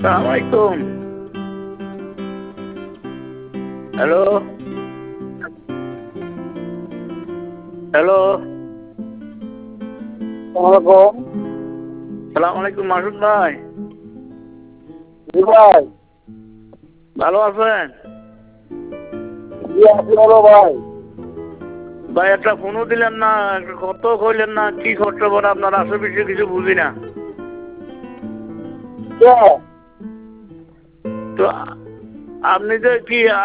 সালাম আলাইকুম। Hello hello, সালাম আলাইকুম মাসুদ ভাই। জি ভাই। ভালো আছেন? জি আছি ভালো ভাই। ভাই একটা ফোনও দিলেন না, একটা কত কইলেন না, কি করতে পারে আপনার আশেপাশে কিছু বুঝি না। কে? তো আপনি যে কি